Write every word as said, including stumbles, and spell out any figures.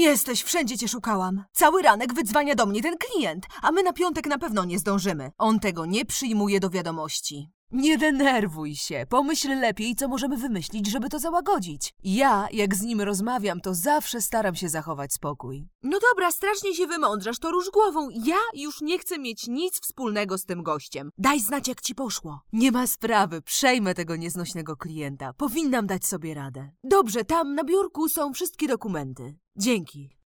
jesteś? Wszędzie cię szukałam. Cały ranek wydzwania do mnie ten klient, a my na piątek na pewno nie zdążymy. On tego nie przyjmuje do wiadomości. Nie denerwuj się. Pomyśl lepiej, co możemy wymyślić, żeby to załagodzić. Ja, jak z nim rozmawiam, to zawsze staram się zachować spokój. No dobra, strasznie się wymądrzasz, to róż głową. Ja już nie chcę mieć nic wspólnego z tym gościem. Daj znać, jak ci poszło. Nie ma sprawy, przejmę tego nieznośnego klienta. Powinnam dać sobie radę. Dobrze, tam na biurku są wszystkie dokumenty. Dzięki.